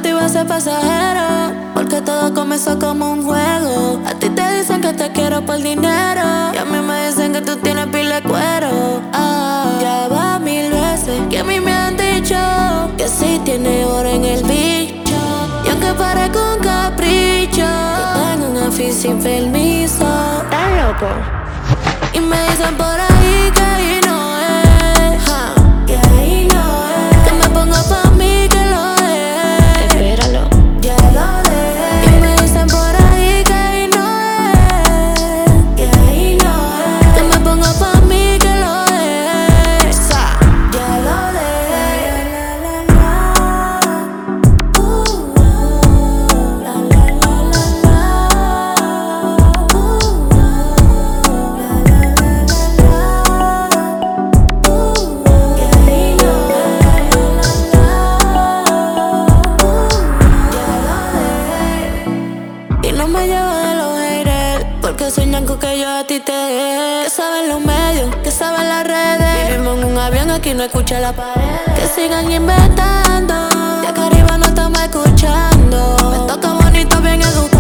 esto iba a ser pasajero, porque todo comenzó como un juego. A ti te dicen que te quiero por dinero, y a mí me dicen que tú tienes pila de cuero. Ya va 1000 veces que a mí me han dicho que sí tiene oro en el bicho. Y aunque parezca un capricho, yo tengo una fi sin permiso. ¿Estás loco? Y me dicen por ahí que ahí no es, que ahí no es, que me ponga pa' mí que lo es. Espéralo. Ya lo dejé. Y me dicen por ahí que ahí no es, que ahí no es, que me ponga pa' mí que lo es. Ya lo dejé. Y no me llevo de los haters, porque sueñan con que yo a ti te dé. Que saben los medios, que saben las redes. Vivimos en un avión, aquí no escucha la pared. Que sigan inventando, ya que arriba no estamos escuchando. Me toca bonito, bien educado.